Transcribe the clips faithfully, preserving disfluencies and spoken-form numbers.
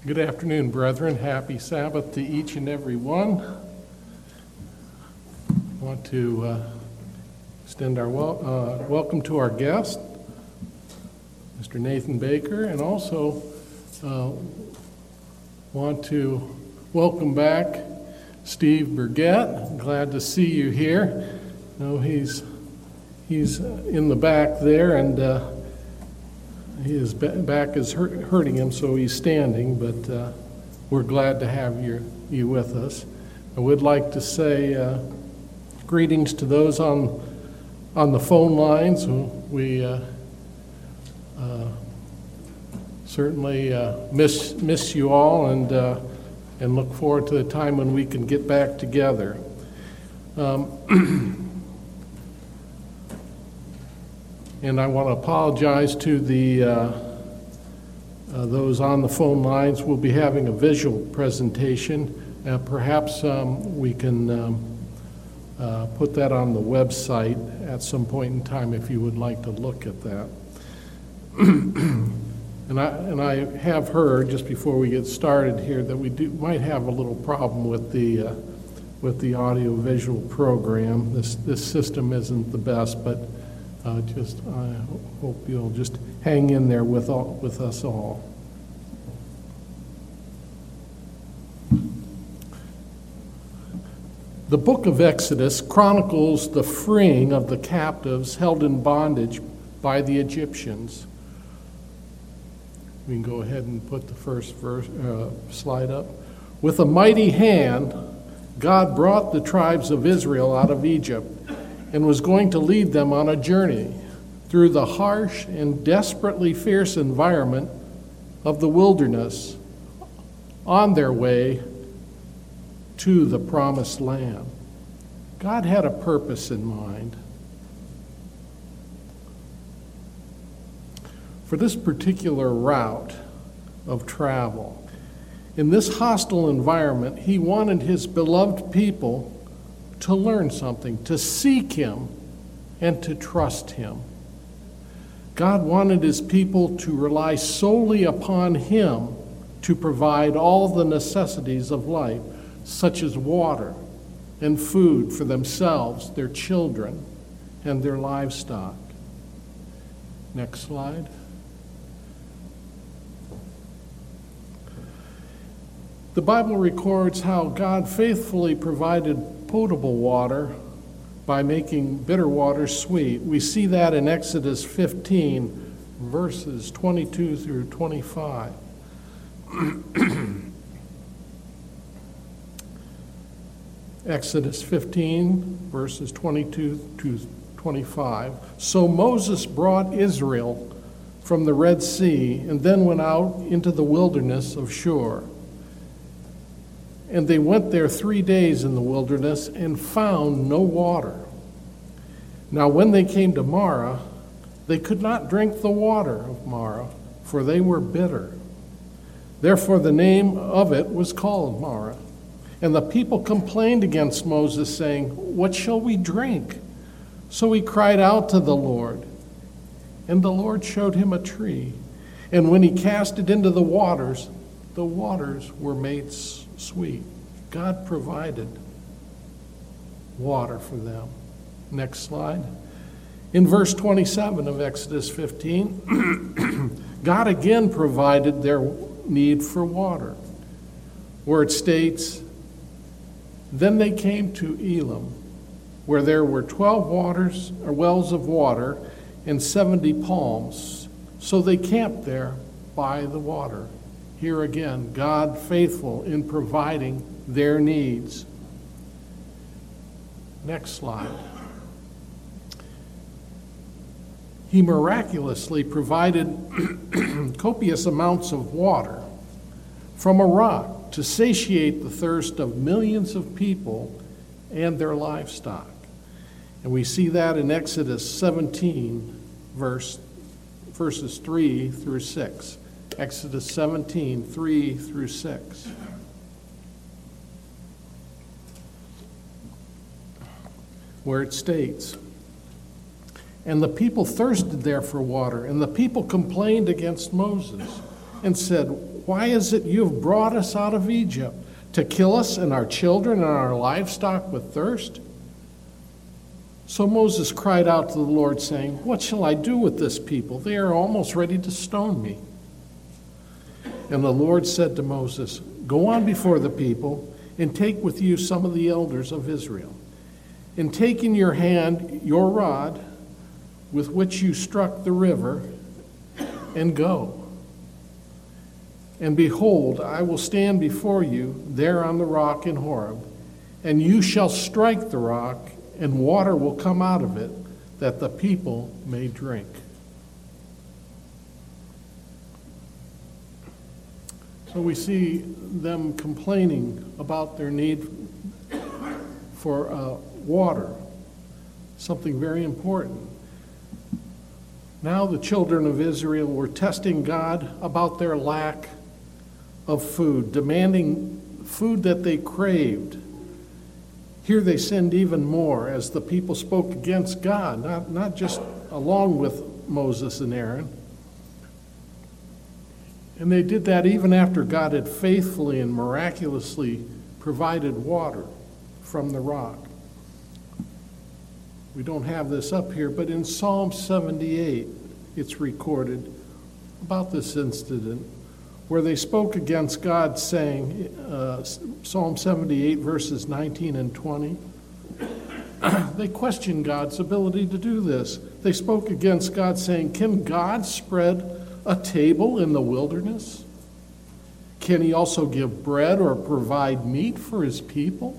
Good afternoon, brethren. Happy Sabbath to each and every one. I want to uh, extend our wel- uh, welcome to our guest, Mister Nathan Baker, and also uh, want to welcome back Steve Burgett. Glad to see you here. I know he's he's in the back there, and uh, his back is hurt, hurting him, so he's standing, but uh, we're glad to have you, you with us. I would like to say uh, greetings to those on on the phone lines. We uh, uh, certainly uh, miss miss you all, and uh, and look forward to the time when we can get back together. Um, And I want to apologize to the uh, uh, those on the phone lines. We'll be having a visual presentation. Uh, perhaps um, we can um, uh, put that on the website at some point in time if you would like to look at that. and I and I have heard just before we get started here that we do might have a little problem with the uh, with the audio visual program. This this system isn't the best, but. Uh, just, I hope you'll just hang in there with all, with us all. The book of Exodus chronicles the freeing of the captives held in bondage by the Egyptians. We can go ahead and put the first verse, uh, slide up. With a mighty hand, God brought the tribes of Israel out of Egypt and was going to lead them on a journey through the harsh and desperately fierce environment of the wilderness on their way to the promised land. God had a purpose in mind. For this particular route of travel, in this hostile environment, he wanted his beloved people to learn something, to seek him, and to trust him. God wanted his people to rely solely upon him to provide all the necessities of life, such as water and food for themselves, their children, and their livestock. Next slide. The Bible records how God faithfully provided potable water by making bitter water sweet. We see that in Exodus fifteen, verses twenty-two through twenty-five. Exodus fifteen, verses twenty-two to twenty-five. So Moses brought Israel from the Red Sea and then went out into the wilderness of Shur. And they went there three days in the wilderness and found no water. Now when they came to Marah, they could not drink the water of Marah, for they were bitter. Therefore the name of it was called Marah. And the people complained against Moses, saying, "What shall we drink?" So he cried out to the Lord. And the Lord showed him a tree. And when he cast it into the waters, the waters were made sweet. God provided water for them. Next slide. In verse twenty-seven of Exodus fifteen, God again provided their need for water, where it states, "Then they came to Elim, where there were twelve waters or wells of water and seventy palms. So they camped there by the water." Here again, God faithful in providing their needs. Next slide. He miraculously provided copious amounts of water from a rock to satiate the thirst of millions of people and their livestock. And we see that in Exodus seventeen, verse, verses three through six. Exodus seventeen, three through six. Where it states, "And the people thirsted there for water, and the people complained against Moses and said, why is it you have brought us out of Egypt? To kill us and our children and our livestock with thirst? So Moses cried out to the Lord, saying, what shall I do with this people? They are almost ready to stone me. And the Lord said to Moses, go on before the people, and take with you some of the elders of Israel. And take in your hand your rod with which you struck the river, and go. And behold, I will stand before you there on the rock in Horeb, and you shall strike the rock, and water will come out of it, that the people may drink. So we see them complaining about their need for uh, water, something very important. Now the children of Israel were testing God about their lack of food, demanding food that they craved. Here they sinned even more as the people spoke against God, not, not just along with Moses and Aaron. And they did that even after God had faithfully and miraculously provided water from the rock. We don't have this up here, but in Psalm seventy-eight, it's recorded about this incident where they spoke against God, saying, uh, Psalm seventy-eight, verses nineteen and twenty, they questioned God's ability to do this. They spoke against God, saying, can God spread a table in the wilderness? Can he also give bread or provide meat for his people?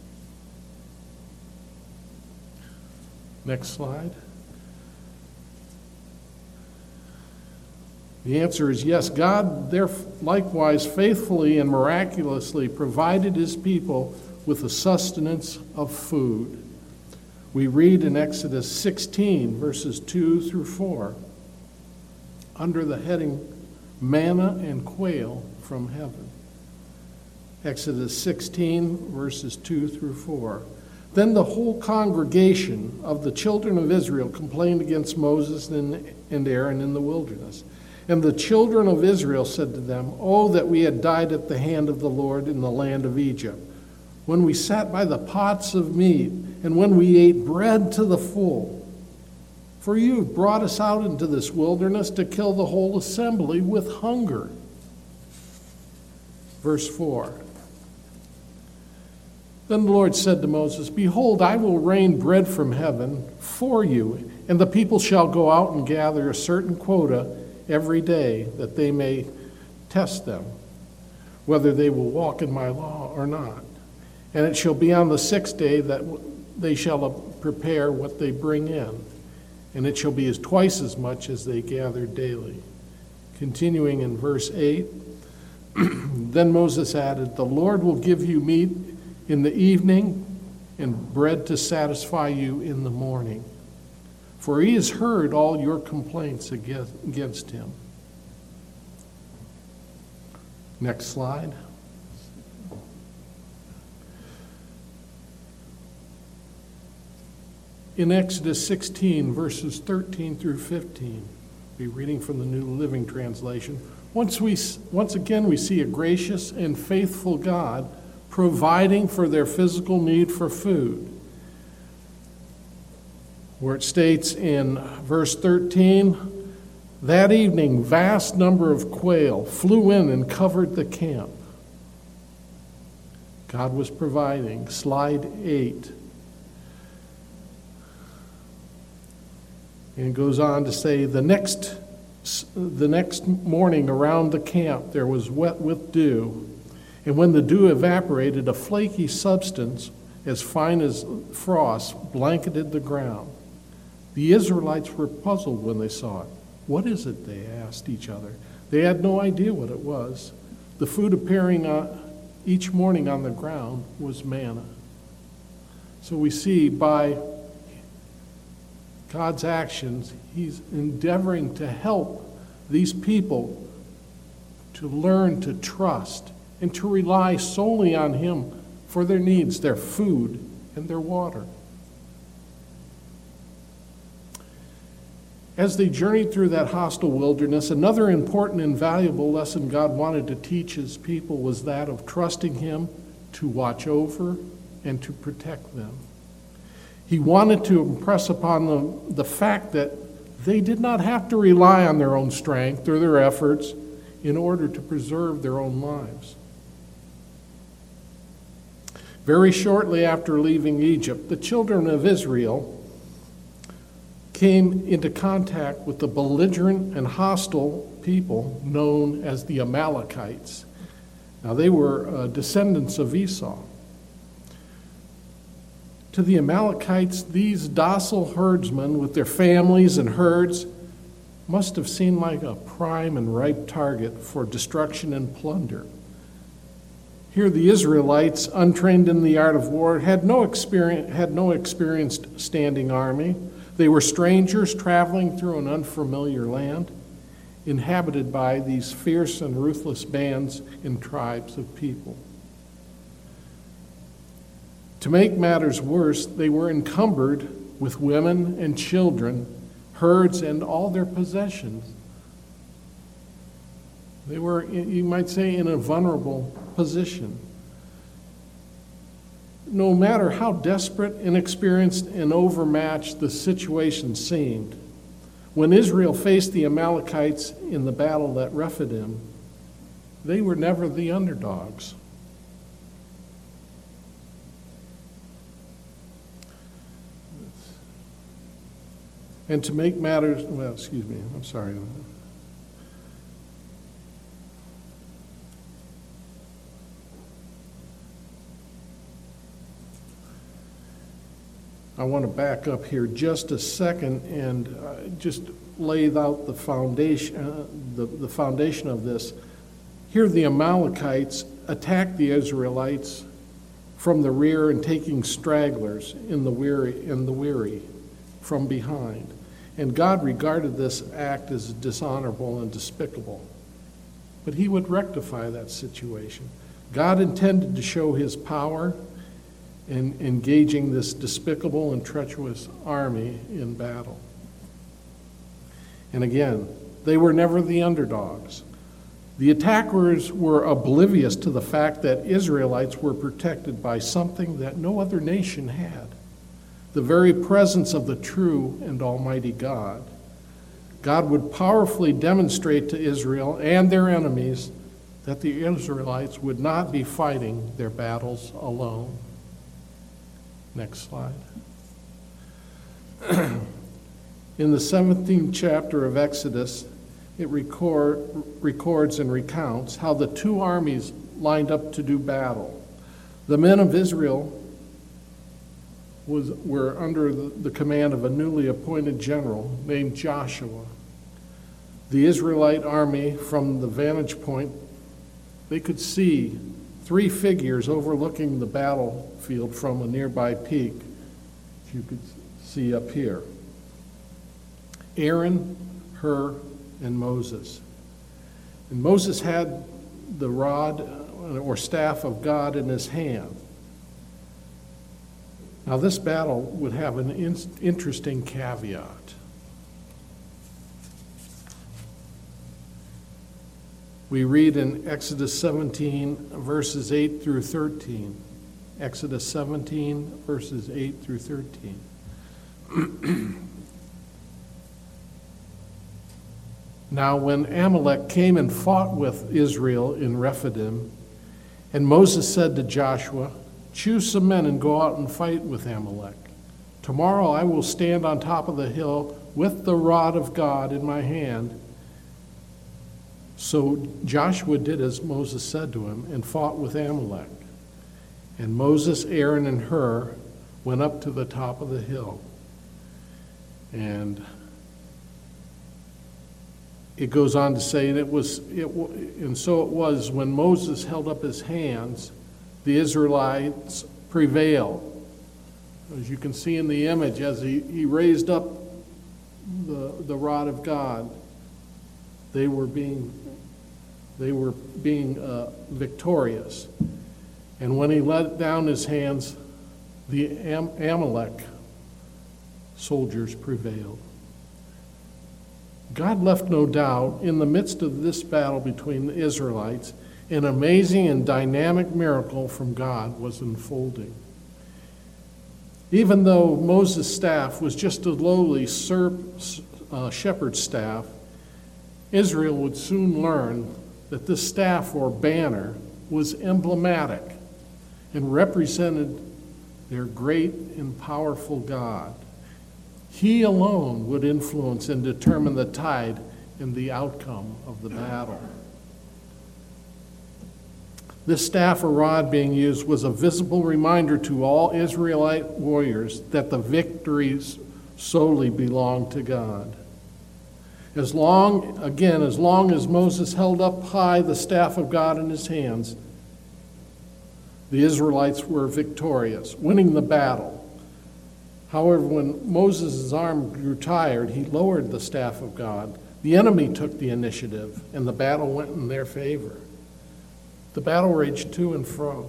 Next slide. The answer is yes. God there likewise faithfully and miraculously provided his people with a sustenance of food. We read in Exodus sixteen, verses two through four, under the heading manna and quail from heaven. Exodus sixteen, verses two through four. Then the whole congregation of the children of Israel complained against Moses and Aaron in the wilderness. And the children of Israel said to them, oh, that we had died at the hand of the Lord in the land of Egypt, when we sat by the pots of meat, and when we ate bread to the full. For you have brought us out into this wilderness to kill the whole assembly with hunger. Verse four. Then the Lord said to Moses, behold, I will rain bread from heaven for you, and the people shall go out and gather a certain quota every day, that they may test them, whether they will walk in my law or not. And it shall be on the sixth day that they shall prepare what they bring in, and it shall be as twice as much as they gather daily. Continuing in verse eight, then Moses added, the Lord will give you meat in the evening and bread to satisfy you in the morning, for he has heard all your complaints against him. Next slide. In Exodus sixteen, verses thirteen through fifteen, be reading from the New Living Translation. Once we, once again, we see a gracious and faithful God providing for their physical need for food. Where it states in verse thirteen, that evening vast number of quail flew in and covered the camp. God was providing. Slide eight. And it goes on to say, the next, the next morning around the camp there was wet with dew. And when the dew evaporated, a flaky substance as fine as frost blanketed the ground. The Israelites were puzzled when they saw it. What is it? They asked each other. They had no idea what it was. The food appearing uh, each morning on the ground was manna. So we see by God's actions, he's endeavoring to help these people to learn to trust and to rely solely on him for their needs, their food and their water. As they journeyed through that hostile wilderness, another important and valuable lesson God wanted to teach his people was that of trusting him to watch over and to protect them. He wanted to impress upon them the fact that they did not have to rely on their own strength or their efforts in order to preserve their own lives. Very shortly after leaving Egypt, the children of Israel came into contact with the belligerent and hostile people known as the Amalekites. Now, they were uh, descendants of Esau. To the Amalekites, these docile herdsmen with their families and herds must have seemed like a prime and ripe target for destruction and plunder. Here, the Israelites, untrained in the art of war, had no experience, had no experienced standing army. They were strangers traveling through an unfamiliar land, inhabited by these fierce and ruthless bands and tribes of people. To make matters worse, they were encumbered with women and children, herds, and all their possessions. They were, you might say, in a vulnerable position. No matter how desperate, inexperienced, and overmatched the situation seemed, when Israel faced the Amalekites in the battle at Rephidim, they were never the underdogs. And to make matters, well, excuse me, I'm sorry. I want to back up here just a second and uh, just lay out the foundation, uh, the, the foundation of this. Here the Amalekites attacked the Israelites from the rear and taking stragglers in the weary, in the weary from behind. And God regarded this act as dishonorable and despicable. But he would rectify that situation. God intended to show his power in engaging this despicable and treacherous army in battle. And again, they were never the underdogs. The attackers were oblivious to the fact that Israelites were protected by something that no other nation had, the very presence of the true and almighty God. God would powerfully demonstrate to Israel and their enemies that the Israelites would not be fighting their battles alone. Next slide. In the seventeenth chapter of Exodus, it record, records and recounts how the two armies lined up to do battle. The men of Israel was, were under the, the command of a newly appointed general named Joshua. The Israelite army, from the vantage point, they could see three figures overlooking the battlefield from a nearby peak, if you could see up here. Aaron, Hur, and Moses. And Moses had the rod or staff of God in his hand. Now this battle would have an in- interesting caveat. We read in Exodus seventeen, verses eight through thirteen. Exodus seventeen, verses eight through thirteen. Now when Amalek came and fought with Israel in Rephidim, and Moses said to Joshua, "Choose some men and go out and fight with Amalek. Tomorrow I will stand on top of the hill with the rod of God in my hand." So Joshua did as Moses said to him and fought with Amalek. And Moses, Aaron, and Hur went up to the top of the hill. And it goes on to say, and it was, it, and so it was when Moses held up his hands, the Israelites prevailed. As you can see in the image, as he, he raised up the, the rod of God, they were being they were being uh, victorious. And when he let down his hands, the Am- Amalek soldiers prevailed. God left no doubt in the midst of this battle between the Israelites, an amazing and dynamic miracle from God was unfolding. Even though Moses' staff was just a lowly serp, uh, shepherd's staff, Israel would soon learn that this staff or banner was emblematic and represented their great and powerful God. He alone would influence and determine the tide and the outcome of the battle. This staff or rod being used was a visible reminder to all Israelite warriors that the victories solely belonged to God. As long, again, as long as Moses held up high the staff of God in his hands, the Israelites were victorious, winning the battle. However, when Moses' arm grew tired, he lowered the staff of God. The enemy took the initiative, and the battle went in their favor. The battle raged to and fro.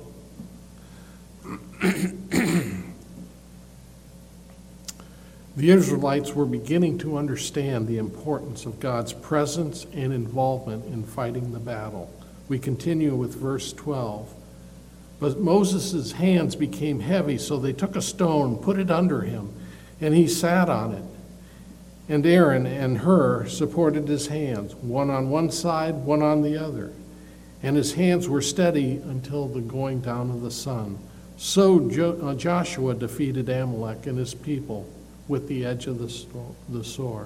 The Israelites were beginning to understand the importance of God's presence and involvement in fighting the battle. We continue with verse twelve. But Moses' hands became heavy, so they took a stone, put it under him, and he sat on it. And Aaron and Hur supported his hands, one on one side, one on the other. And his hands were steady until the going down of the sun. So jo- uh, Joshua defeated Amalek and his people with the edge of the, sto- the sword.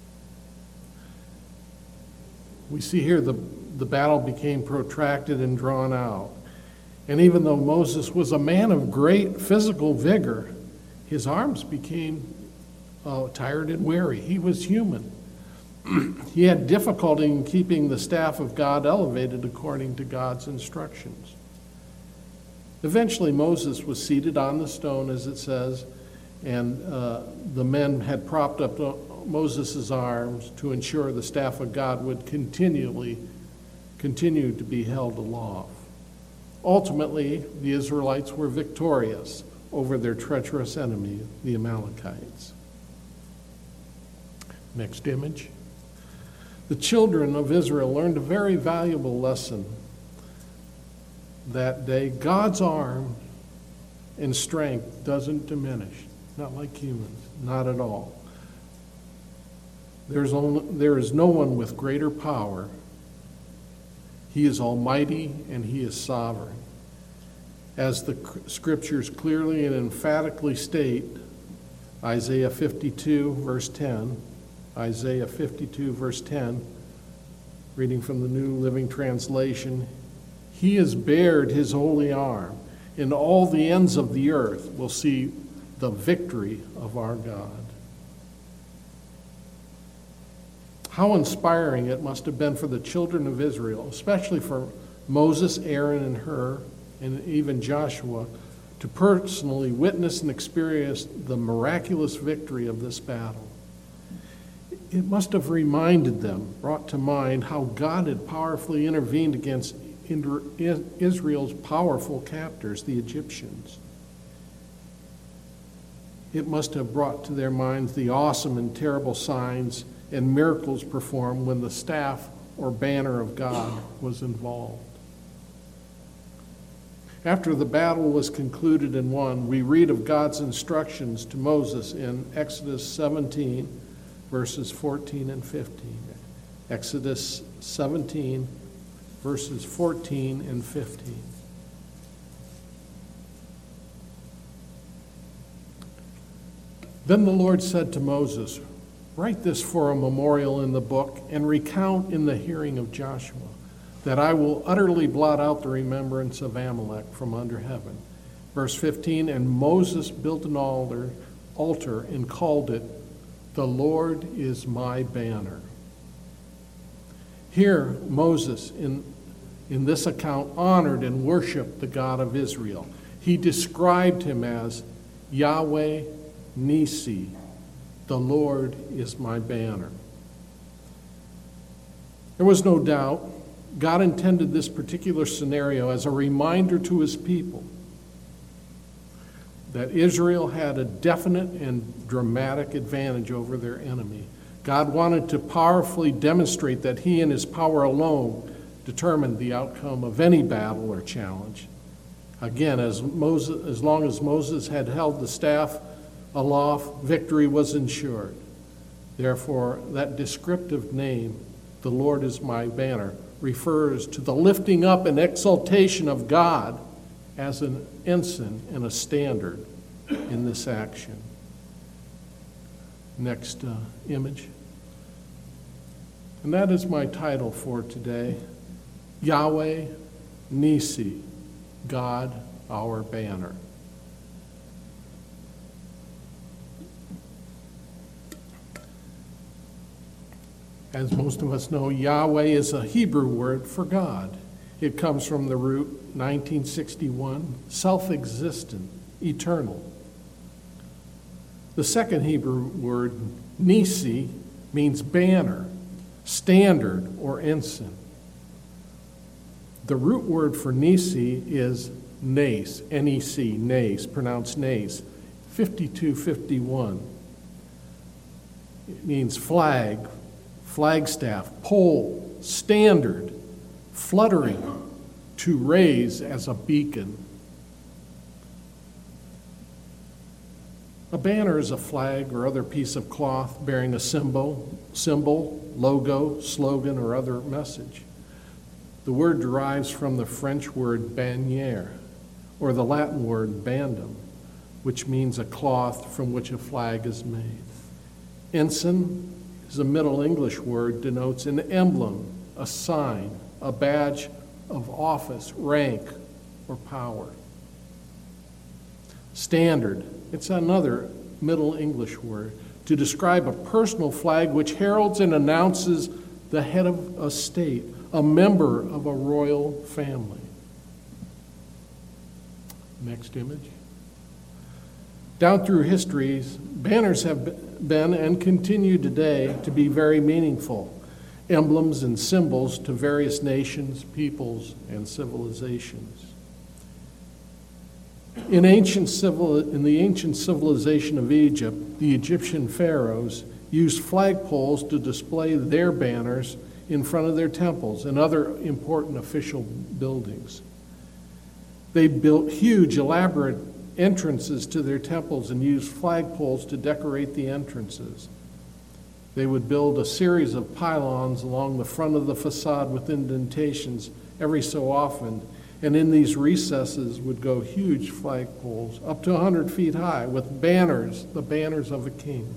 We see here the, the battle became protracted and drawn out. And even though Moses was a man of great physical vigor, his arms became uh, tired and weary. He was human. He had difficulty in keeping the staff of God elevated according to God's instructions. Eventually, Moses was seated on the stone, as it says, and uh, the men had propped up Moses' arms to ensure the staff of God would continually continue to be held aloft. Ultimately, the Israelites were victorious over their treacherous enemy, the Amalekites. Next image. The children of Israel learned a very valuable lesson that day. God's arm and strength doesn't diminish, not like humans, not at all. There's only, there is no one with greater power. He is almighty and he is sovereign. As the scriptures clearly and emphatically state, Isaiah fifty-two, verse ten, Isaiah fifty-two, verse ten, reading from the New Living Translation, he has bared his holy arm, and all the ends of the earth will see the victory of our God. How inspiring it must have been for the children of Israel, especially for Moses, Aaron, and Hur, and even Joshua, to personally witness and experience the miraculous victory of this battle. It must have reminded them, brought to mind, how God had powerfully intervened against Israel's powerful captors, the Egyptians. It must have brought to their minds the awesome and terrible signs and miracles performed when the staff or banner of God was involved. After the battle was concluded and won, we read of God's instructions to Moses in Exodus seventeen, verses fourteen and fifteen. Exodus seventeen, verses fourteen and fifteen. Then the Lord said to Moses, "Write this for a memorial in the book and recount in the hearing of Joshua, that I will utterly blot out the remembrance of Amalek from under heaven." Verse fifteen, and Moses built an altar, altar and called it, "The Lord is my banner." Here, Moses, in, in this account, honored and worshiped the God of Israel. He described him as Yahweh Nisi, the Lord is my banner. There was no doubt God intended this particular scenario as a reminder to his people that Israel had a definite and dramatic advantage over their enemy. God wanted to powerfully demonstrate that he and his power alone determined the outcome of any battle or challenge. Again, as Moses, as long as Moses had held the staff aloft, victory was ensured. Therefore, that descriptive name, "The Lord is my banner," refers to the lifting up and exaltation of God as an ensign and a standard in this action. Next uh, image. And that is my title for today, Yahweh Nisi, God our banner. As most of us know, Yahweh is a Hebrew word for God. It comes from the root nineteen sixty-one, self-existent, eternal. The second Hebrew word, Nisi, means banner, standard, or ensign. The root word for Nisi is nes, N E C, nes, pronounced nes, fifty-two fifty-one. It means flag, flagstaff, pole, standard, fluttering, to raise as a beacon. A banner is a flag or other piece of cloth bearing a symbol, symbol, logo, slogan, or other message. The word derives from the French word bannière, or the Latin word bandum, which means a cloth from which a flag is made. Ensign is a Middle English word, denotes an emblem, a sign, a badge of office, rank, or power. Standard, it's another Middle English word to describe a personal flag which heralds and announces the head of a state, a member of a royal family. Next image. Down through history, banners have been and continue today to be very meaningful, emblems and symbols to various nations, peoples, and civilizations. In, ancient civil, in the ancient civilization of Egypt, the Egyptian pharaohs used flagpoles to display their banners in front of their temples and other important official buildings. They built huge, elaborate entrances to their temples and used flagpoles to decorate the entrances. They would build a series of pylons along the front of the facade with indentations every so often, and in these recesses would go huge flagpoles up to one hundred feet high with banners, the banners of a king.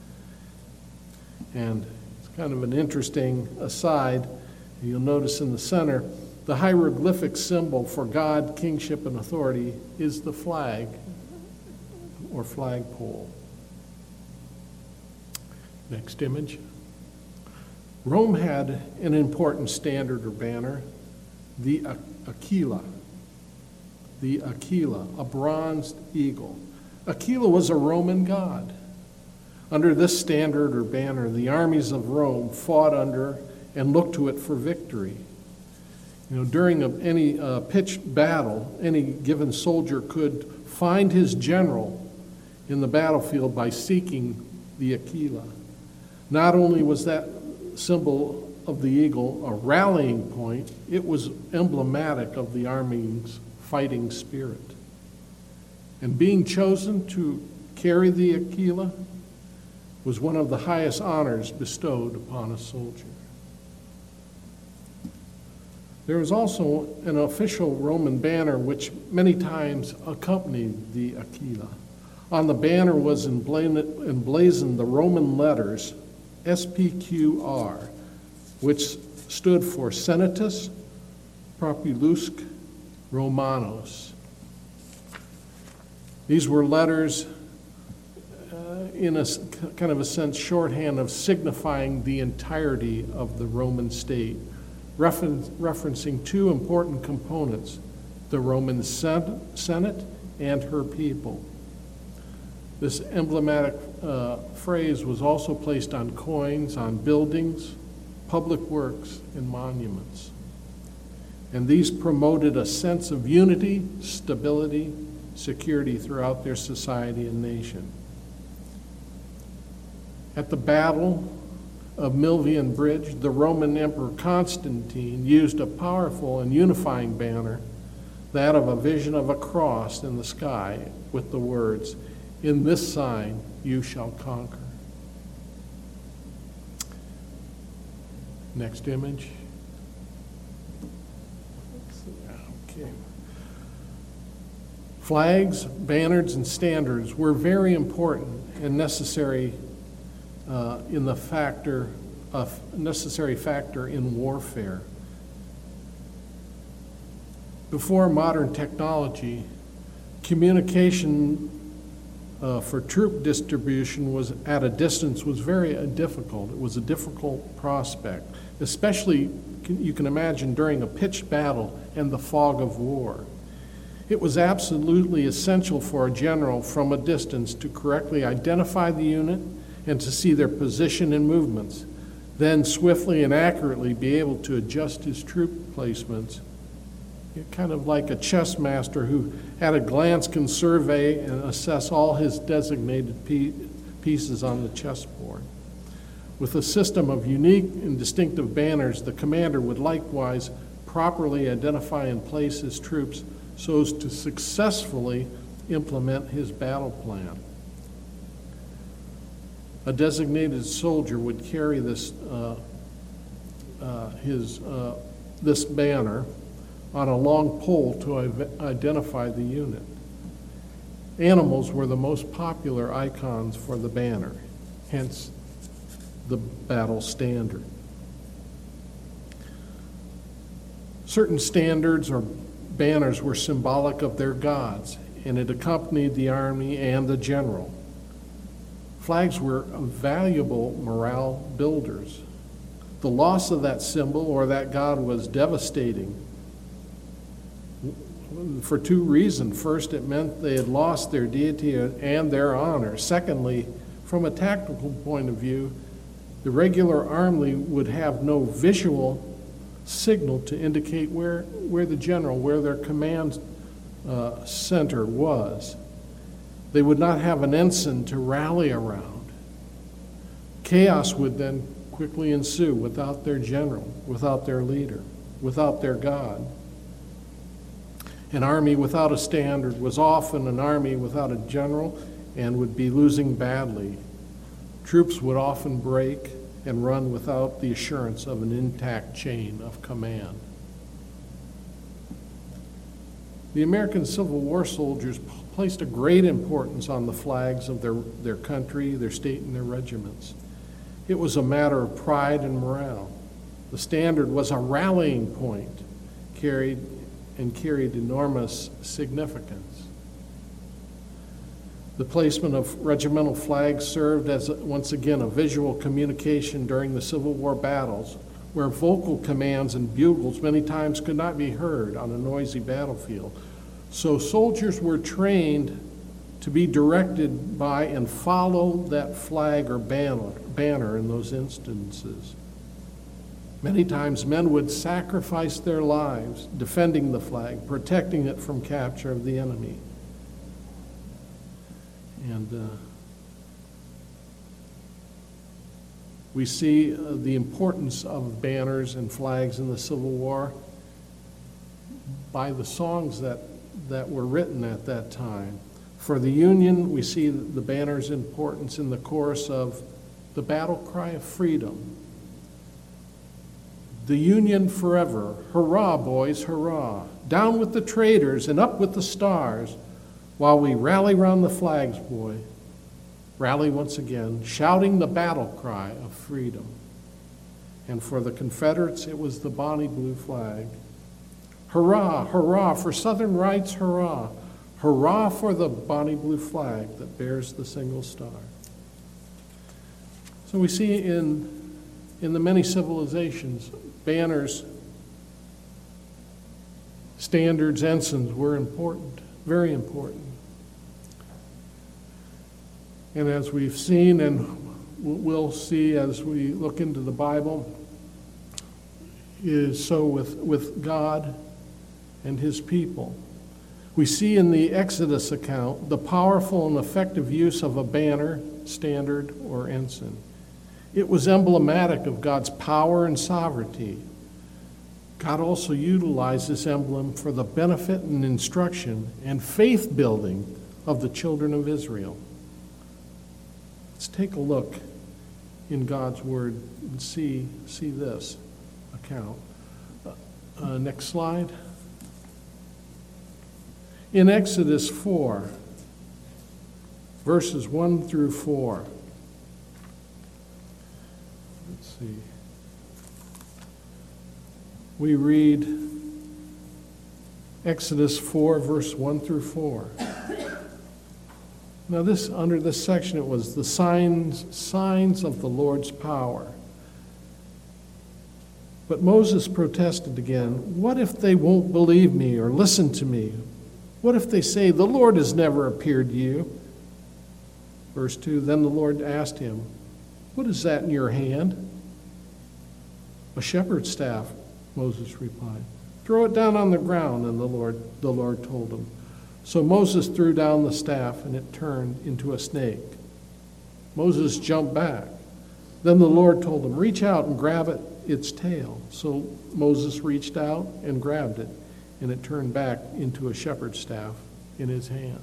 And it's kind of an interesting aside. You'll notice in the center, the hieroglyphic symbol for God, kingship, and authority is the flag or flagpole. Next image. Rome had an important standard or banner, the Aquila. The Aquila, a bronzed eagle. Aquila was a Roman god. Under this standard or banner, the armies of Rome fought under and looked to it for victory. You know, during a, any uh, pitched battle, any given soldier could find his general in the battlefield by seeking the Aquila. Not only was that symbol of the eagle a rallying point, it was emblematic of the army's fighting spirit. And being chosen to carry the Aquila was one of the highest honors bestowed upon a soldier. There was also an official Roman banner which many times accompanied the Aquila. On the banner was emblazoned the Roman letters S P Q R, which stood for Senatus Populusque Romanos. These were letters uh, in a kind of a sense shorthand of signifying the entirety of the Roman state, refer- referencing two important components, the Roman sen- Senate and her people. This emblematic uh, phrase was also placed on coins, on buildings, public works, and monuments. And these promoted a sense of unity, stability, security throughout their society and nation. At the battle of Milvian Bridge, the Roman Emperor Constantine used a powerful and unifying banner, that of a vision of a cross in the sky with the words, "In this sign you shall conquer." Next image. Okay. Flags, banners, and standards were very important and necessary uh, in the factor of necessary factor in warfare. Before modern technology, communication uh, for troop distribution was at a distance was very uh, difficult. It was a difficult prospect, especially you can imagine during a pitched battle and the fog of war. It was absolutely essential for a general from a distance to correctly identify the unit and to see their position and movements, then swiftly and accurately be able to adjust his troop placements. Kind of like a chess master who at a glance can survey and assess all his designated pieces on the chessboard. With a system of unique and distinctive banners, the commander would likewise properly identify and place his troops so as to successfully implement his battle plan. A designated soldier would carry this, uh, uh, his, uh, this banner on a long pole to identify the unit. Animals were the most popular icons for the banner, hence the battle standard. Certain standards or banners were symbolic of their gods, and it accompanied the army and the general. Flags were valuable morale builders. The loss of that symbol or that god was devastating for two reasons. First, it meant they had lost their deity and their honor. Secondly, from a tactical point of view, the regular army would have no visual signal to indicate where, where the general, where their command uh, center was. They would not have an ensign to rally around. Chaos would then quickly ensue without their general, without their leader, without their god. An army without a standard was often an army without a general and would be losing badly. Troops would often break and run without the assurance of an intact chain of command. The American Civil War soldiers placed a great importance on the flags of their, their country, their state, and their regiments. It was a matter of pride and morale. The standard was a rallying point carried and carried enormous significance. The placement of regimental flags served as, once again, a visual communication during the Civil War battles, where vocal commands and bugles many times could not be heard on a noisy battlefield. So soldiers were trained to be directed by and follow that flag or banner, banner in those instances. Many times men would sacrifice their lives defending the flag, protecting it from capture of the enemy. And uh, we see uh, the importance of banners and flags in the Civil War by the songs that, that were written at that time. For the Union, we see the banner's importance in the chorus of the battle cry of freedom. The Union forever, hurrah, boys, hurrah. Down with the traitors and up with the stars, while we rally round the flags, boy. Rally once again, shouting the battle cry of freedom. And for the Confederates, it was the bonnie blue flag. Hurrah, hurrah, for Southern rights, hurrah. Hurrah for the bonnie blue flag that bears the single star. So we see in, in the many civilizations, banners, standards, ensigns were important, very important. And as we've seen and we'll see as we look into the Bible, is so with, with God and his people. We see in the Exodus account the powerful and effective use of a banner, standard, or ensign. It was emblematic of God's power and sovereignty. God also utilized this emblem for the benefit and instruction and faith building of the children of Israel. Let's take a look in God's Word and see, see this account. Uh, uh, next slide. In Exodus four, verses one through four. Let's see. We read Exodus four, verse one through four. Now this, under this section, it was the signs, signs of the Lord's power. But Moses protested again. What if they won't believe me or listen to me? What if they say, the Lord has never appeared to you? Verse two, then the Lord asked him, what is that in your hand? A shepherd's staff, Moses replied. Throw it down on the ground, and the Lord, the Lord told him. So Moses threw down the staff, and it turned into a snake. Moses jumped back. Then the Lord told him, reach out and grab it, its tail. So Moses reached out and grabbed it, and it turned back into a shepherd's staff in his hand.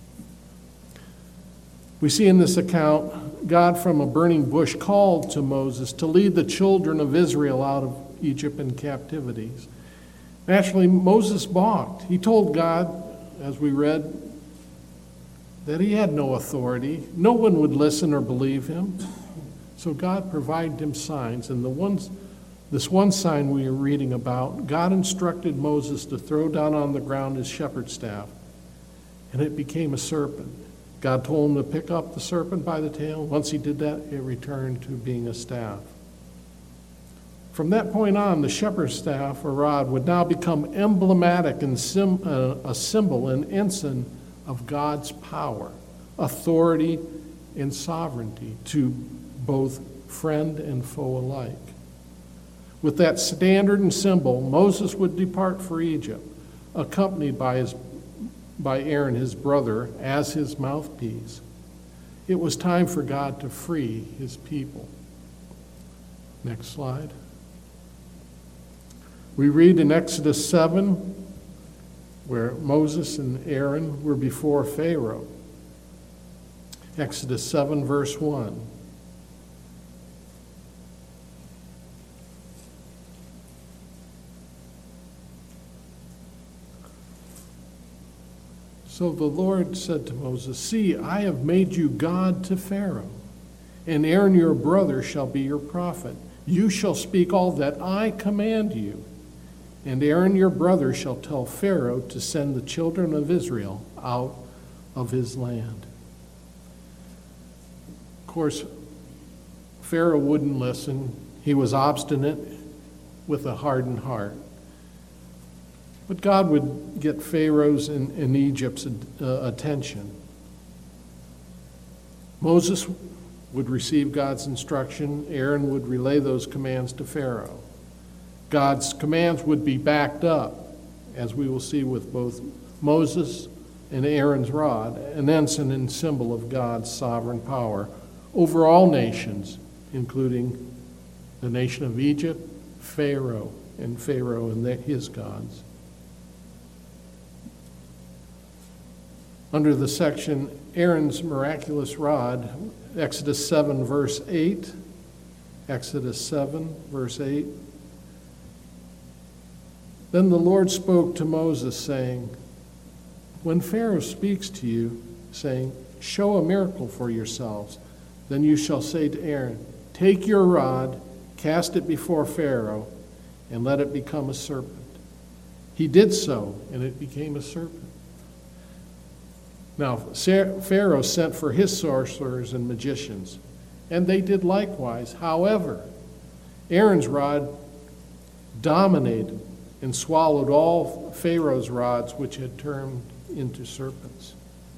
We see in this account, God from a burning bush called to Moses to lead the children of Israel out of Egypt and captivities. Naturally, Moses balked. He told God, as we read, that he had no authority. No one would listen or believe him. So God provided him signs, and the ones, this one sign we are reading about, God instructed Moses to throw down on the ground his shepherd's staff, and it became a serpent. God told him to pick up the serpent by the tail. Once he did that, it returned to being a staff. From that point on, the shepherd's staff, or rod, would now become emblematic and sim, uh, a symbol, an ensign of God's power, authority, and sovereignty to both friend and foe alike. With that standard and symbol, Moses would depart for Egypt, accompanied by his by Aaron, his brother, as his mouthpiece. It was time for God to free his people. Next slide. We read in Exodus seven, where Moses and Aaron were before Pharaoh. Exodus seven, verse one. So the Lord said to Moses, see, I have made you God to Pharaoh, and Aaron your brother shall be your prophet. You shall speak all that I command you, and Aaron your brother shall tell Pharaoh to send the children of Israel out of his land. Of course, Pharaoh wouldn't listen. He was obstinate with a hardened heart. But God would get Pharaoh's and, and Egypt's uh, attention. Moses would receive God's instruction. Aaron would relay those commands to Pharaoh. God's commands would be backed up, as we will see with both Moses and Aaron's rod, an ensign and symbol of God's sovereign power over all nations, including the nation of Egypt, Pharaoh, and Pharaoh and his gods. Under the section, Aaron's miraculous rod, Exodus seven, verse eight. Exodus seven, verse eight. Then the Lord spoke to Moses, saying, when Pharaoh speaks to you, saying, show a miracle for yourselves, then you shall say to Aaron, take your rod, cast it before Pharaoh, and let it become a serpent. He did so, and it became a serpent. Now, Pharaoh sent for his sorcerers and magicians, and they did likewise. However, Aaron's rod dominated and swallowed all Pharaoh's rods, which had turned into serpents.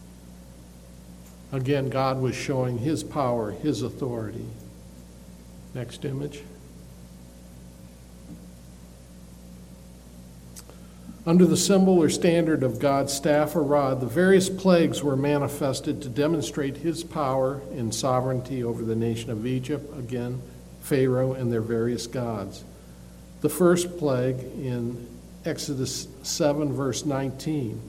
Again, God was showing his power, his authority. Next image. Under the symbol or standard of God's staff or rod, the various plagues were manifested to demonstrate his power and sovereignty over the nation of Egypt, again, Pharaoh and their various gods. The first plague in Exodus seven, verse nineteen.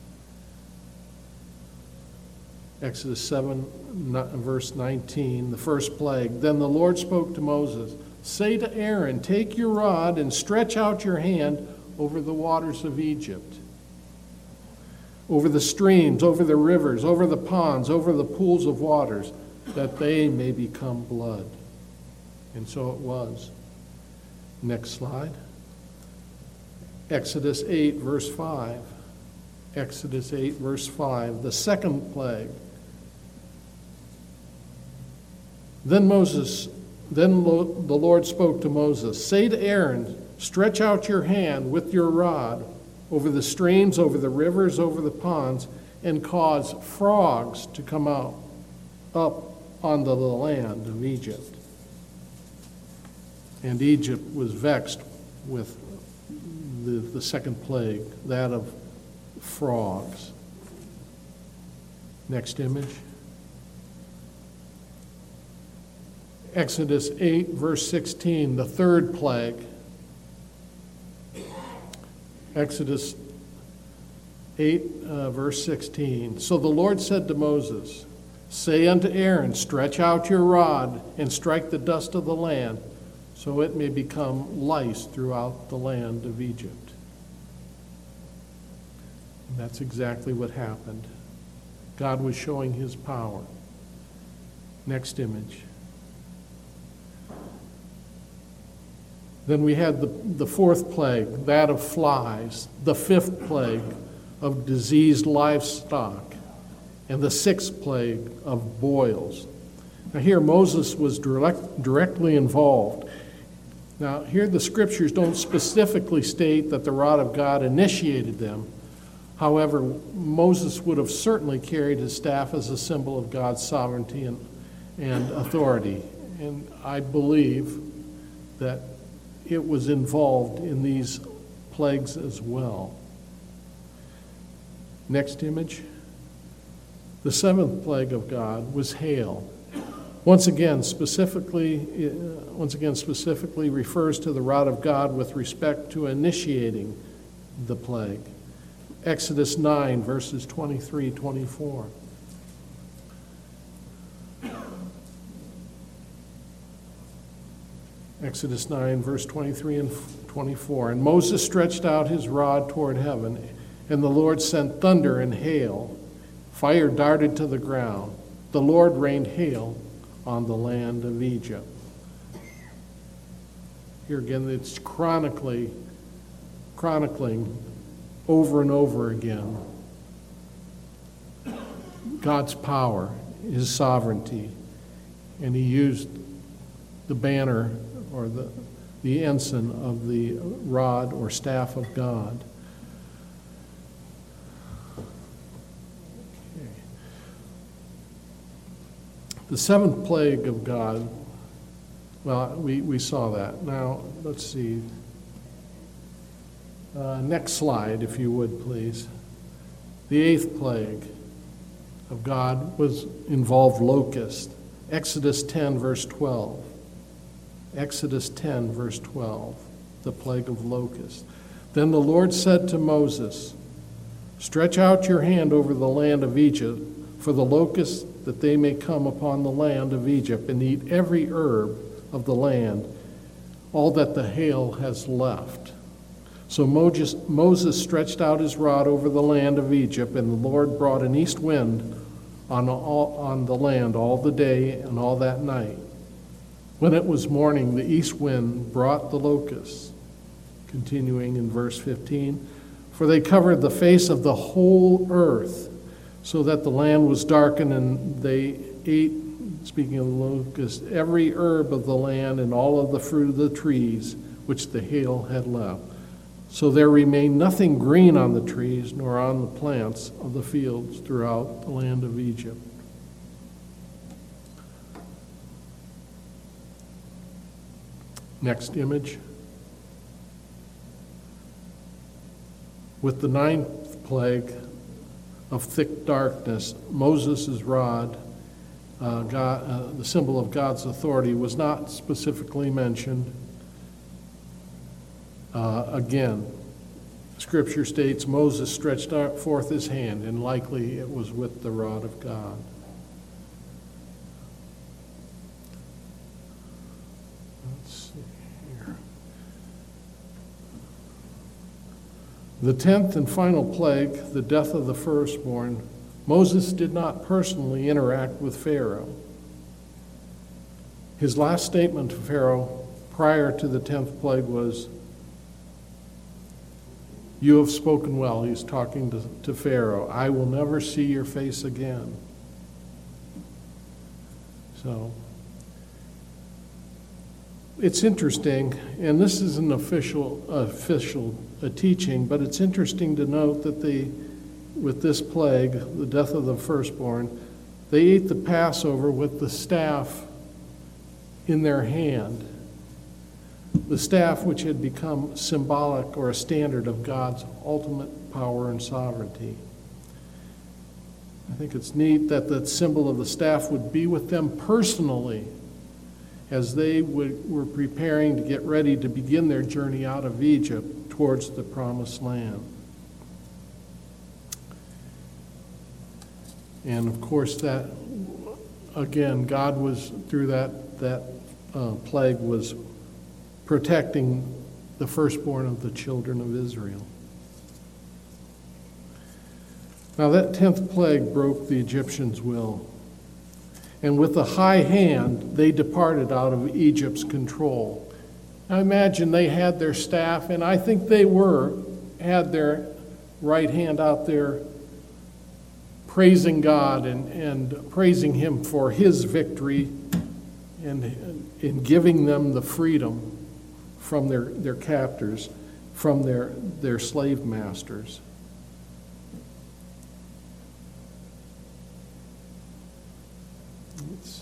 Exodus seven, verse nineteen, the first plague. Then the Lord spoke to Moses, "Say to Aaron, take your rod and stretch out your hand over the waters of Egypt, over the streams, over the rivers, over the ponds, over the pools of waters, that they may become blood." And so it was. Next slide. Exodus eight, verse five. Exodus eight, verse five, the second plague. Then Moses, then lo- the Lord spoke to Moses, "Say to Aaron, stretch out your hand with your rod over the streams, over the rivers, over the ponds, and cause frogs to come out up onto the land of Egypt." And Egypt was vexed with the, the second plague, that of frogs. Next image. Exodus eight, verse sixteen, the third plague. Exodus eight, uh, verse sixteen. So the Lord said to Moses, "Say unto Aaron, stretch out your rod and strike the dust of the land, so it may become lice throughout the land of Egypt." And that's exactly what happened. God was showing his power. Next image. Then we had the, the fourth plague, that of flies, the fifth plague of diseased livestock, and the sixth plague of boils. Now here Moses was direct, directly involved. Now here the scriptures don't specifically state that the rod of God initiated them. However, Moses would have certainly carried his staff as a symbol of God's sovereignty and, and authority. And I believe that it was involved in these plagues as well. Next image. The seventh plague of God was hail. Once again, specifically, once again, specifically refers to the rod of God with respect to initiating the plague. Exodus nine, verses twenty-three, twenty-four. Exodus nine, verse twenty-three and twenty-four. And Moses stretched out his rod toward heaven, and the Lord sent thunder and hail. Fire darted to the ground. The Lord rained hail on the land of Egypt. Here again, it's chronically, chronicling over and over again God's power, his sovereignty. And he used the banner or the, the ensign of the rod or staff of God. Okay. The seventh plague of God, well, we, we saw that. Now, let's see. Uh, next slide, if you would, please. The eighth plague of God was involved locust. Exodus ten, verse twelve. Exodus ten, verse twelve, the plague of locusts. Then the Lord said to Moses, "Stretch out your hand over the land of Egypt for the locusts, that they may come upon the land of Egypt and eat every herb of the land, all that the hail has left." So Moses, Moses stretched out his rod over the land of Egypt, and the Lord brought an east wind on, all, on the land all the day and all that night. When it was morning, the east wind brought the locusts. Continuing in verse fifteen, for they covered the face of the whole earth, so that the land was darkened, and they ate, speaking of the locusts, every herb of the land and all of the fruit of the trees which the hail had left. So there remained nothing green on the trees, nor on the plants of the fields throughout the land of Egypt. Next image. With the ninth plague of thick darkness, Moses' rod, uh, God, uh, the symbol of God's authority, was not specifically mentioned. Uh, again, Scripture states Moses stretched out forth his hand, and likely it was with the rod of God. Let's see here. The tenth and final plague, the death of the firstborn, Moses did not personally interact with Pharaoh. His last statement to Pharaoh prior to the tenth plague was, "You have spoken well." He's talking to, to Pharaoh. "I will never see your face again." So, it's interesting, and this is an official official a teaching, but it's interesting to note that they, with this plague, the death of the firstborn, they ate the Passover with the staff in their hand. The staff which had become symbolic or a standard of God's ultimate power and sovereignty. I think it's neat that the symbol of the staff would be with them personally as they would, were preparing to get ready to begin their journey out of Egypt towards the promised land. And of course that, again, God was, through that, that uh, plague, was protecting the firstborn of the children of Israel. Now that tenth plague broke the Egyptians' will. And with a high hand, they departed out of Egypt's control. I imagine they had their staff, and I think they were, had their right hand out there praising God and, and praising Him for His victory and in giving them the freedom from their, their captors, from their, their slave masters. Let's see.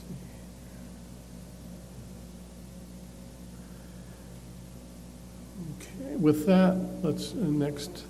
Okay, with that, let's uh, next.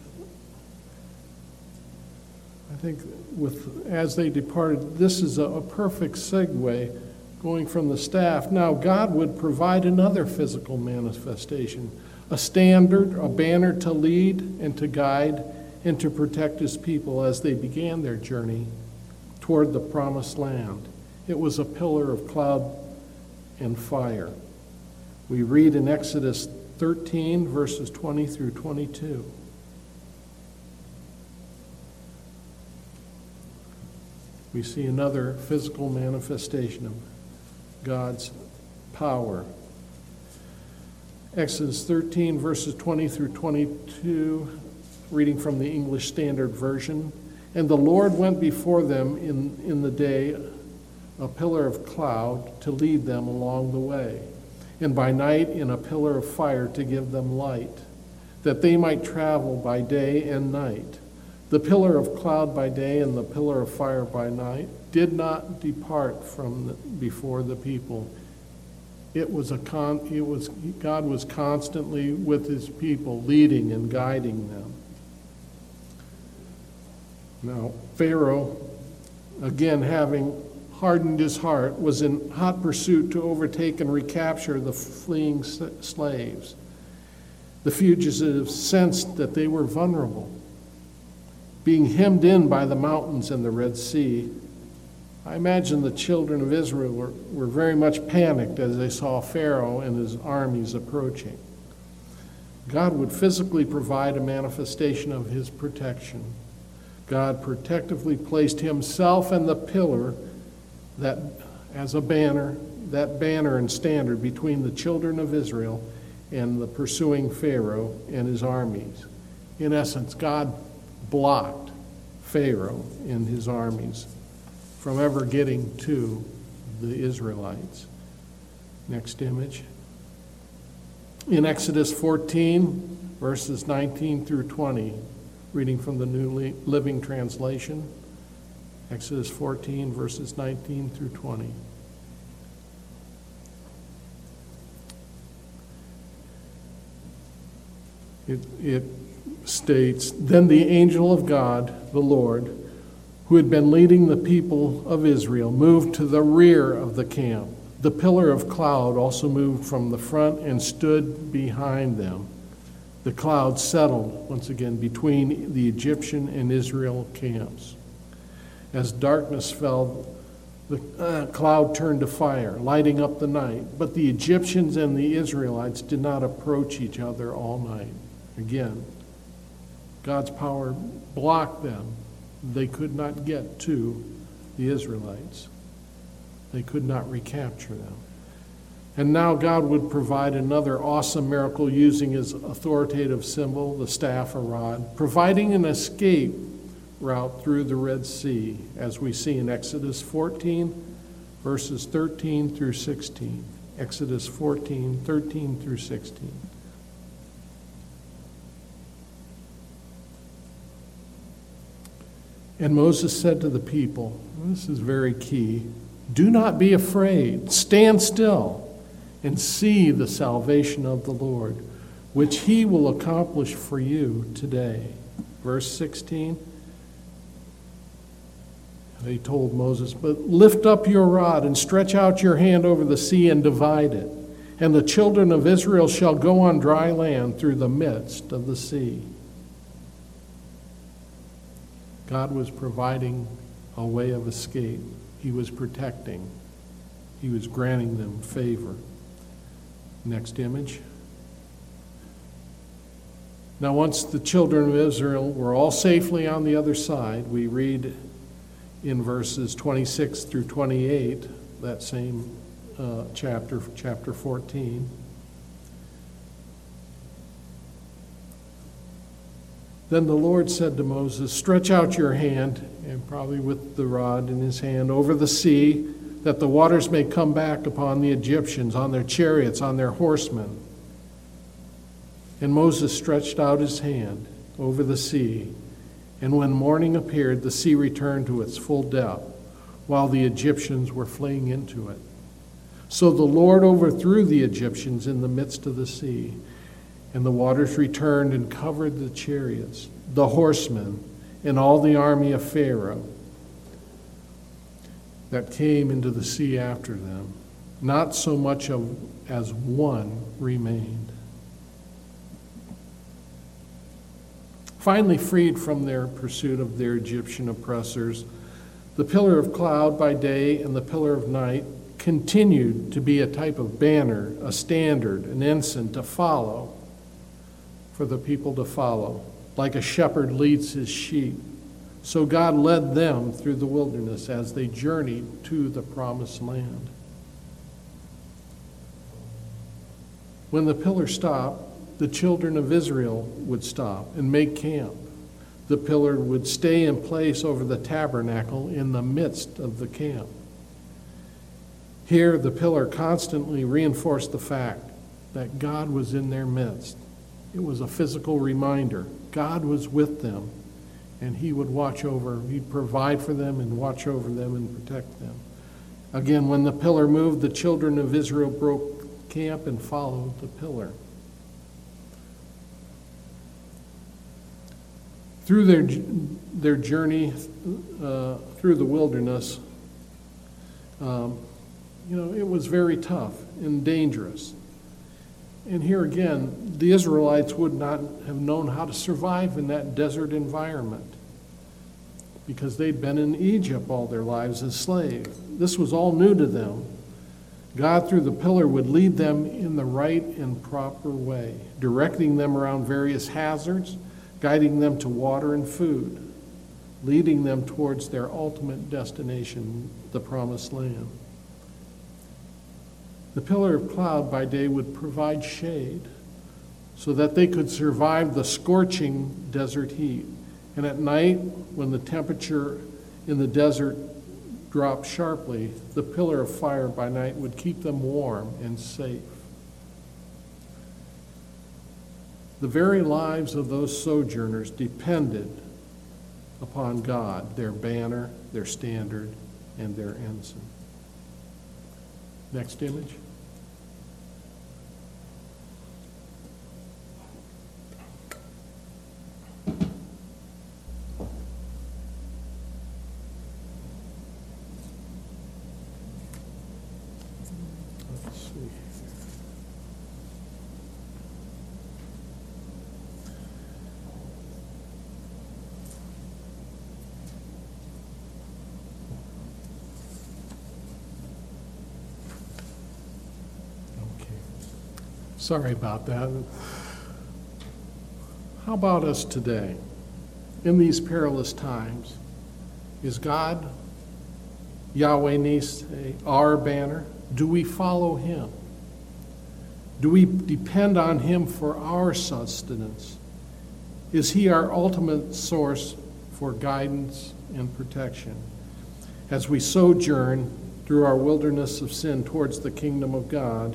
I think with as they departed, this is a, a perfect segue going from the staff. Now God would provide another physical manifestation, a standard, a banner to lead and to guide and to protect His people as they began their journey toward the promised land. It was a pillar of cloud and fire. We read in Exodus thirteen, verses twenty through twenty-two. We see another physical manifestation of God's power. Exodus thirteen, verses twenty through twenty-two, reading from the English Standard Version. And the Lord went before them in, in the day, a pillar of cloud to lead them along the way, and by night in a pillar of fire to give them light, that they might travel by day and night. The pillar of cloud by day and the pillar of fire by night did not depart from the, before the people. It was a con, it was God was constantly with His people, leading and guiding them. Now Pharaoh, again having hardened his heart, was in hot pursuit to overtake and recapture the fleeing slaves. The fugitives sensed that they were vulnerable, being hemmed in by the mountains and the Red Sea. I imagine the children of Israel were, were very much panicked as they saw Pharaoh and his armies approaching. God would physically provide a manifestation of His protection. God protectively placed Himself and the pillar that as a banner, that banner and standard between the children of Israel and the pursuing Pharaoh and his armies. In essence, God blocked Pharaoh and his armies from ever getting to the Israelites. Next image. In Exodus fourteen, verses nineteen through twenty, reading from the New Living Translation. Exodus fourteen, verses nineteen through twenty. It, it states, "Then the angel of God, the Lord, who had been leading the people of Israel, moved to the rear of the camp. The pillar of cloud also moved from the front and stood behind them. The cloud settled, once again, between the Egyptian and Israel camps. As darkness fell, the uh, cloud turned to fire, lighting up the night. But the Egyptians and the Israelites did not approach each other all night." Again, God's power blocked them. They could not get to the Israelites. They could not recapture them. And now God would provide another awesome miracle using his authoritative symbol, the staff or rod, providing an escape route through the Red Sea, as we see in Exodus fourteen, verses thirteen through sixteen. Exodus fourteen, thirteen through sixteen. "And Moses said to the people," this is very key, "Do not be afraid. Stand still and see the salvation of the Lord, which he will accomplish for you today." Verse sixteen, they told Moses, "But lift up your rod and stretch out your hand over the sea and divide it, and the children of Israel shall go on dry land through the midst of the sea." God was providing a way of escape. He was protecting. He was granting them favor. Next image. Now, once the children of Israel were all safely on the other side, we read in verses twenty-six through twenty-eight, that same uh, chapter, chapter fourteen. "Then the Lord said to Moses, stretch out your hand," and probably with the rod in his hand, "over the sea, that the waters may come back upon the Egyptians, on their chariots, on their horsemen." And Moses stretched out his hand over the sea, and when morning appeared, the sea returned to its full depth, while the Egyptians were fleeing into it. So the Lord overthrew the Egyptians in the midst of the sea, and the waters returned and covered the chariots, the horsemen, and all the army of Pharaoh that came into the sea after them. Not so much of, as one remained. Finally freed from their pursuit of their Egyptian oppressors, the pillar of cloud by day and the pillar of night continued to be a type of banner, a standard, an ensign to follow, for the people to follow. Like a shepherd leads his sheep, so God led them through the wilderness as they journeyed to the promised land. When the pillar stopped, the children of Israel would stop and make camp. The pillar would stay in place over the tabernacle in the midst of the camp. Here, the pillar constantly reinforced the fact that God was in their midst. It was a physical reminder. God was with them, and he would watch over, he'd provide for them and watch over them and protect them. Again, when the pillar moved, the children of Israel broke camp and followed the pillar. Through their, their journey uh, through the wilderness, um, you know, it was very tough and dangerous. And here again, the Israelites would not have known how to survive in that desert environment because they'd been in Egypt all their lives as slaves. This was all new to them. God, through the pillar, would lead them in the right and proper way, directing them around various hazards, guiding them to water and food, leading them towards their ultimate destination, the promised land. The pillar of cloud by day would provide shade so that they could survive the scorching desert heat. And at night, when the temperature in the desert dropped sharply, the pillar of fire by night would keep them warm and safe. The very lives of those sojourners depended upon God, their banner, their standard, and their ensign. Next image. Sorry about that. How about us today? In these perilous times, is God, Yahweh Nissi, our banner? Do we follow him? Do we depend on him for our sustenance? Is he our ultimate source for guidance and protection as we sojourn through our wilderness of sin towards the kingdom of God?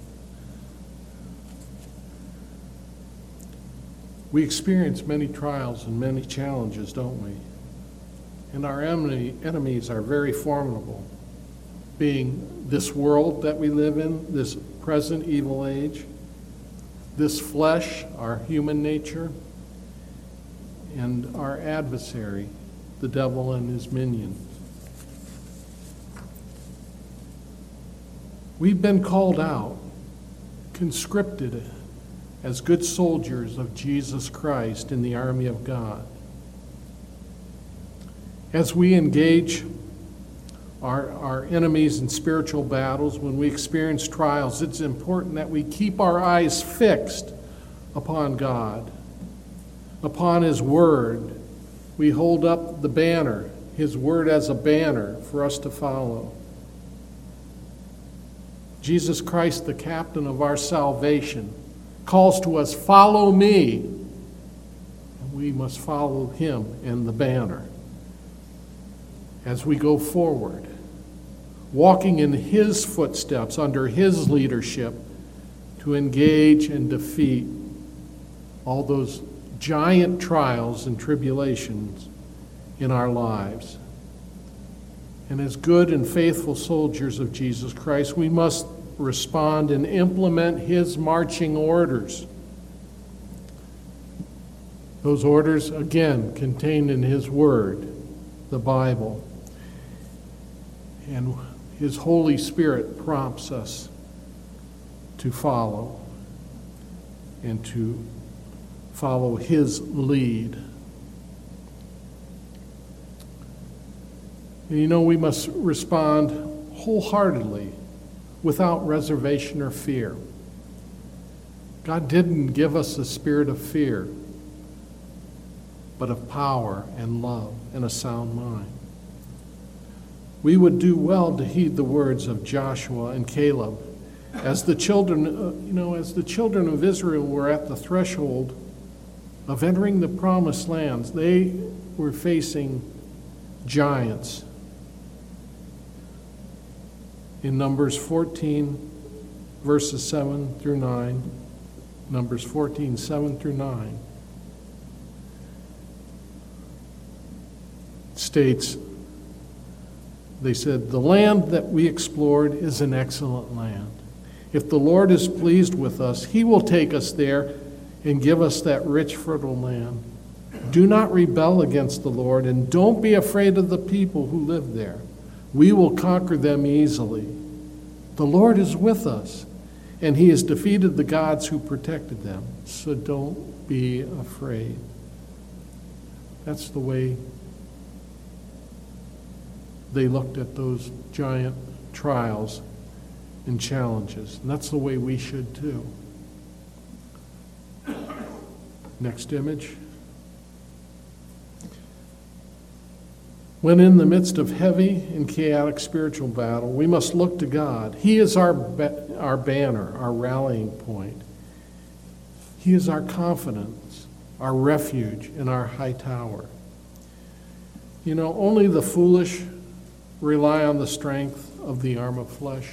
We experience many trials and many challenges, don't we? And our enemy, enemies are very formidable, being this world that we live in, this present evil age, this flesh, our human nature, and our adversary, the devil and his minions. We've been called out, conscripted as good soldiers of Jesus Christ in the army of God. As we engage our, our enemies in spiritual battles, when we experience trials, it's important that we keep our eyes fixed upon God, upon his word. We hold up the banner, his word as a banner for us to follow. Jesus Christ, the captain of our salvation, calls to us, follow me. And we must follow him and the banner as we go forward, walking in his footsteps under his leadership to engage and defeat all those giant trials and tribulations in our lives. And as good and faithful soldiers of Jesus Christ, we must respond and implement his marching orders. Those orders, again, contained in his word, the Bible. And his Holy Spirit prompts us to follow and to follow his lead. And you know, we must respond wholeheartedly, without reservation or fear. God didn't give us a spirit of fear, but of power and love and a sound mind. We would do well to heed the words of Joshua and Caleb as the children, uh, you know, as the children of Israel were at the threshold of entering the promised lands. They were facing giants. In Numbers fourteen, verses seven through nine, Numbers fourteen, seven through nine, states, they said, the land that we explored is an excellent land. If the Lord is pleased with us, he will take us there and give us that rich, fertile land. Do not rebel against the Lord, and don't be afraid of the people who live there. We will conquer them easily. The Lord is with us, and he has defeated the gods who protected them. So don't be afraid. That's the way they looked at those giant trials and challenges. And that's the way we should too. Next image. When in the midst of heavy and chaotic spiritual battle, we must look to God. He is our, ba- our banner, our rallying point. He is our confidence, our refuge, and our high tower. You know, only the foolish rely on the strength of the arm of flesh.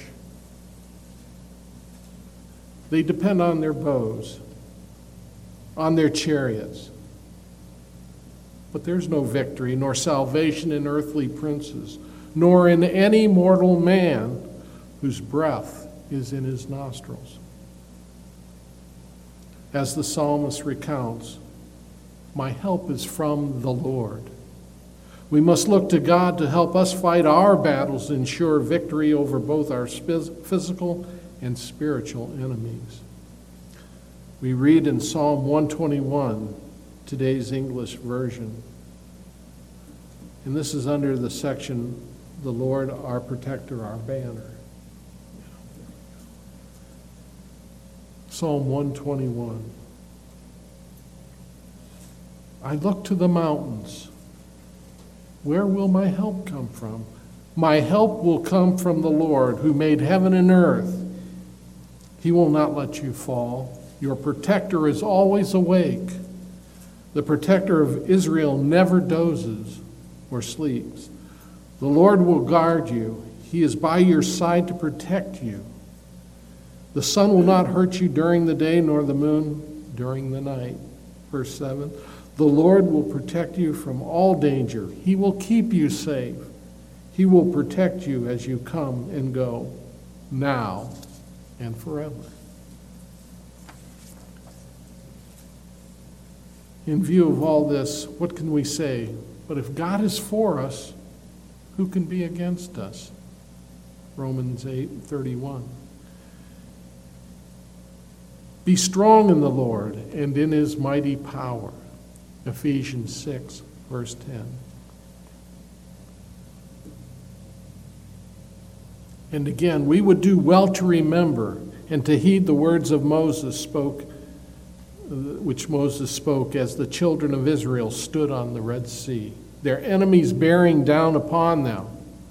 They depend on their bows, on their chariots. But there's no victory nor salvation in earthly princes, nor in any mortal man whose breath is in his nostrils. As the psalmist recounts, my help is from the Lord. We must look to God to help us fight our battles, ensure victory over both our physical and spiritual enemies. We read in Psalm one twenty-one, today's English version, and this is under the section, the Lord our protector, our banner. Psalm one twenty-one. I look to the mountains. Where will my help come from? My help will come from the Lord, who made heaven and earth. He will not let you fall. Your protector is always awake. The protector of Israel never dozes or sleeps. The Lord will guard you. He is by your side to protect you. The sun will not hurt you during the day, nor the moon during the night. Verse seven. The Lord will protect you from all danger. He will keep you safe. He will protect you as you come and go, now and forever. In view of all this, what can we say? But if God is for us, who can be against us? Romans eight thirty-one. Be strong in the Lord and in his mighty power. Ephesians six, verse ten. And again, we would do well to remember and to heed the words of Moses spoke, which Moses spoke as the children of Israel stood on the Red Sea, their enemies bearing down upon them.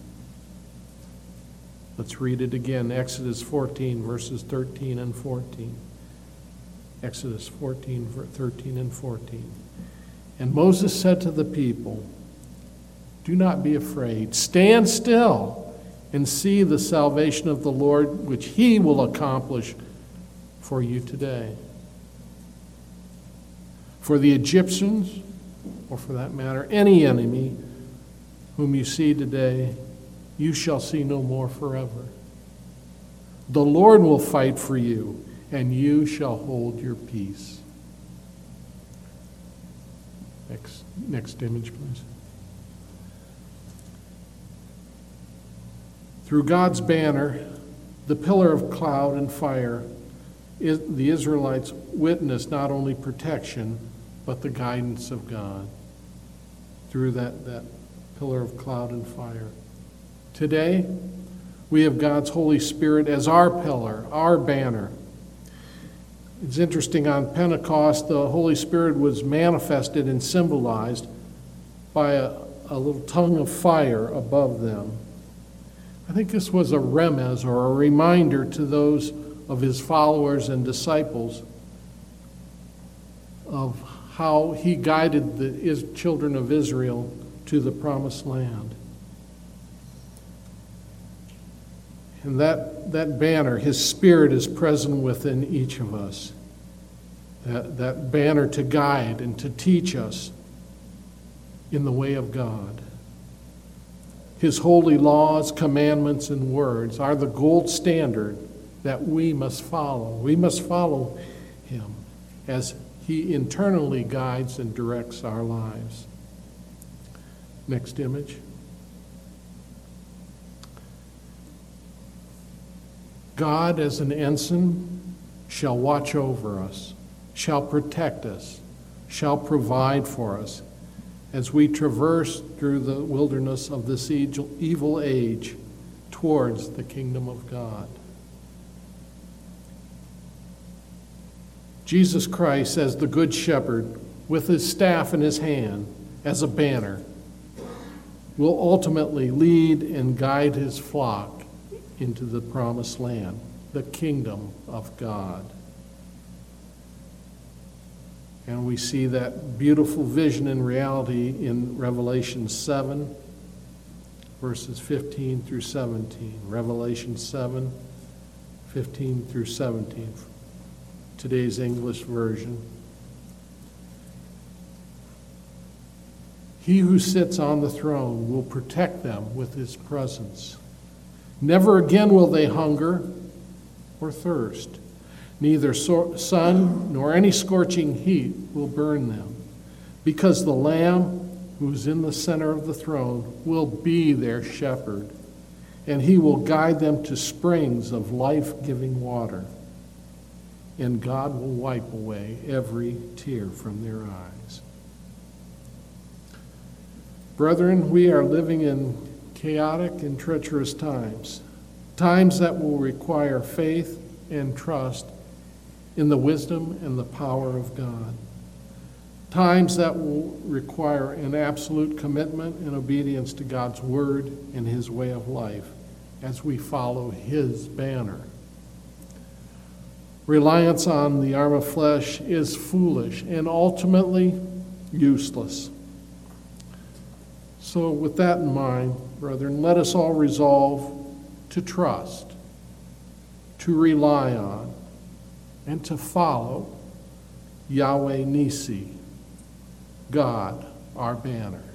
Let's read it again, Exodus fourteen, verses thirteen and fourteen. Exodus fourteen, thirteen and fourteen. And Moses said to the people, do not be afraid. Stand still and see the salvation of the Lord, which he will accomplish for you today. For the Egyptians, or for that matter, any enemy whom you see today, you shall see no more forever. The Lord will fight for you, and you shall hold your peace. Next, next image, please. Through God's banner, the pillar of cloud and fire, the Israelites witnessed not only protection, but the guidance of God through that, that pillar of cloud and fire. Today, we have God's Holy Spirit as our pillar, our banner. It's interesting, on Pentecost, the Holy Spirit was manifested and symbolized by a, a little tongue of fire above them. I think this was a remez, or a reminder to those of his followers and disciples of how he guided the children of Israel to the promised land. And that, that banner, his Spirit, is present within each of us. That, that banner to guide and to teach us in the way of God. His holy laws, commandments, and words are the gold standard that we must follow. We must follow him as he internally guides and directs our lives. Next image. God, as an ensign, shall watch over us, shall protect us, shall provide for us as we traverse through the wilderness of this evil age towards the kingdom of God. Jesus Christ, as the Good Shepherd, with his staff in his hand as a banner, will ultimately lead and guide his flock into the promised land, the kingdom of God. And we see that beautiful vision in reality in Revelation seven, verses fifteen through seventeen. Revelation seven, fifteen through seventeen. Today's English version. He who sits on the throne will protect them with his presence. Never again will they hunger or thirst. Neither sun nor any scorching heat will burn them, because the Lamb who is in the center of the throne will be their shepherd, and he will guide them to springs of life-giving water, and God will wipe away every tear from their eyes. Brethren, we are living in chaotic and treacherous times, times that will require faith and trust in the wisdom and the power of God. Times that will require an absolute commitment and obedience to God's word and his way of life as we follow his banner. Reliance on the arm of flesh is foolish and ultimately useless. So with that in mind, brethren, let us all resolve to trust, to rely on, and to follow Yahweh Nisi, God, our banner.